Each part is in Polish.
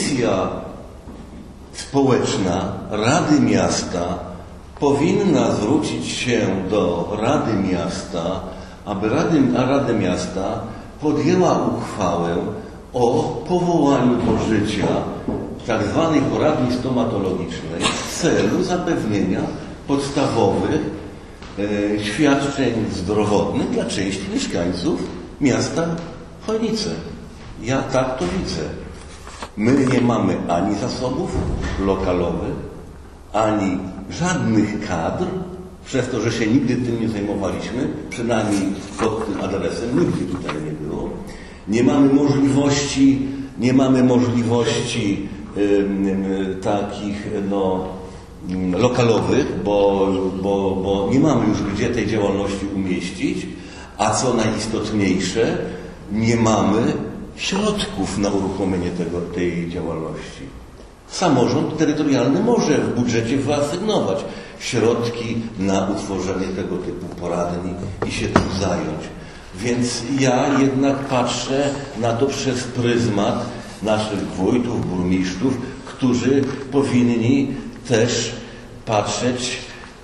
Komisja Społeczna Rady Miasta powinna zwrócić się do Rady Miasta, aby Rada Miasta podjęła uchwałę o powołaniu do życia tzw. poradni stomatologicznej w celu zapewnienia podstawowych świadczeń zdrowotnych dla części mieszkańców miasta Chojnice. Ja tak to widzę. My nie mamy ani zasobów lokalowych, ani żadnych kadr, przez to, że się nigdy tym nie zajmowaliśmy, przynajmniej pod tym adresem nigdy tutaj nie było. Nie mamy możliwości takich lokalowych, bo nie mamy już gdzie tej działalności umieścić, a co najistotniejsze, nie mamy środków na uruchomienie tej działalności. Samorząd terytorialny może w budżecie wyasygnować środki na utworzenie tego typu poradni i się tym zająć. Więc ja jednak patrzę na to przez pryzmat naszych wójtów, burmistrzów, którzy powinni też patrzeć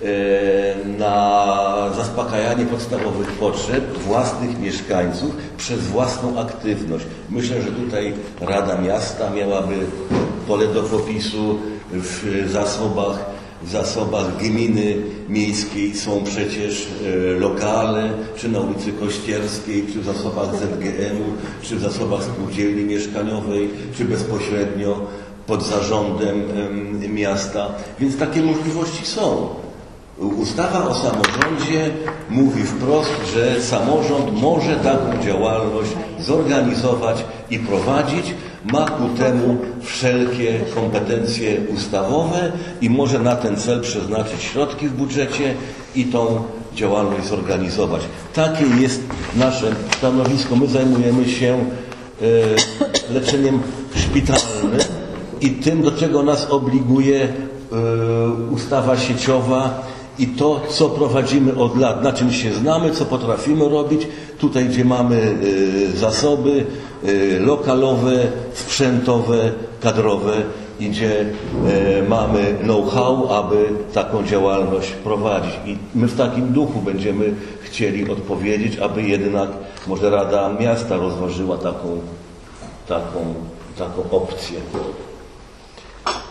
na zaspokajanie podstawowych potrzeb własnych mieszkańców przez własną aktywność. Myślę, że tutaj Rada Miasta miałaby pole do popisu w zasobach gminy miejskiej są przecież lokale, czy na ulicy Kościerskiej, czy w zasobach ZGM-u, czy w zasobach spółdzielni mieszkaniowej, czy bezpośrednio pod zarządem miasta. Więc takie możliwości są. Ustawa o samorządzie mówi wprost, że samorząd może taką działalność zorganizować i prowadzić, ma ku temu wszelkie kompetencje ustawowe i może na ten cel przeznaczyć środki w budżecie i tą działalność zorganizować. Takie jest nasze stanowisko. My zajmujemy się leczeniem szpitalnym i tym, do czego nas obliguje ustawa sieciowa i to, co prowadzimy od lat, na czym się znamy, co potrafimy robić, tutaj, gdzie mamy zasoby lokalowe, sprzętowe, kadrowe i gdzie mamy know-how, aby taką działalność prowadzić. I my w takim duchu będziemy chcieli odpowiedzieć, aby jednak może Rada Miasta rozważyła taką opcję.